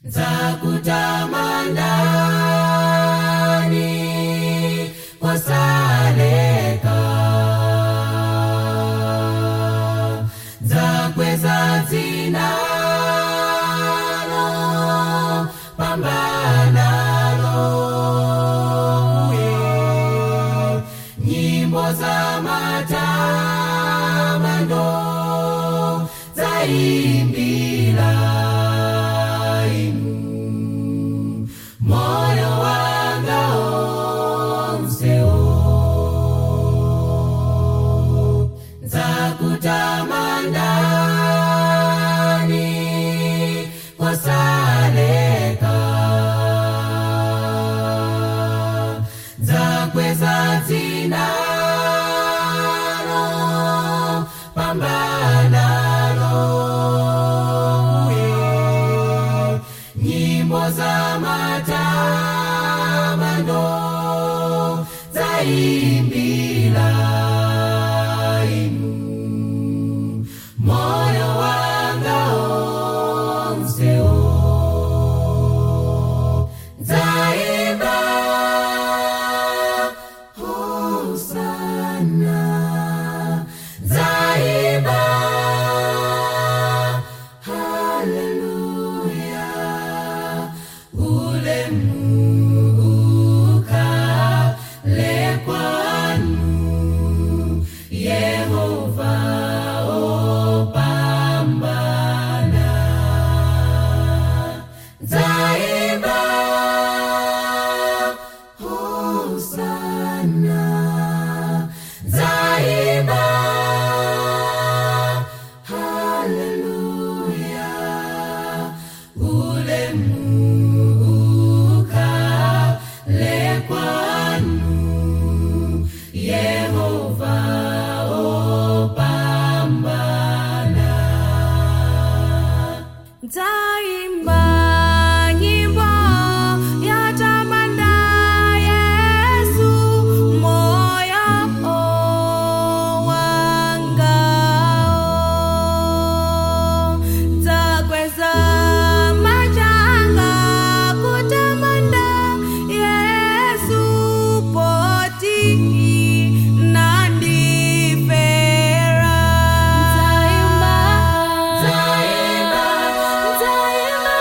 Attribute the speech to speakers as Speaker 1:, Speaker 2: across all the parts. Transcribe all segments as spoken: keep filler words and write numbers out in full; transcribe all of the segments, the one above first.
Speaker 1: Zakutamandani wasaleka, zakweza dzina lo pambanalo, nyimbo za matamando zaimbila inu, moyo wanga onseo. Zakutamandani wasaleka, zakweza dzina lo pambanalo, nyimbo za matamando zaimbila inu, moyo wanga onseo. Zaimba hosana, zaimba haleluya, ulemuka lekwanu Yehova opambana. Zaimba hosana, zaimba haleluya, ulemuka lekwanu Yehova opambana.
Speaker 2: Zaimba nyimbo ya tamanda Yesu, moyo wangao. Zakweza majanga kutamanda Yesu, poti nandifera.
Speaker 1: Zaimba,
Speaker 2: Zaimba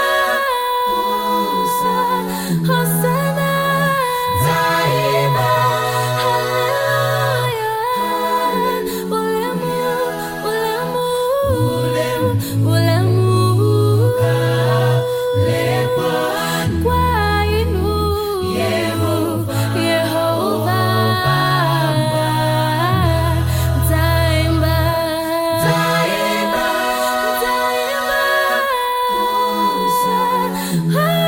Speaker 2: hosana,
Speaker 1: zaimba
Speaker 2: haleluya, ulemu, ulemuka
Speaker 1: lekwanu
Speaker 2: kwa inu
Speaker 1: Yehova
Speaker 2: Yehova. Zaimba,
Speaker 1: zaimba
Speaker 2: zaimba hosana,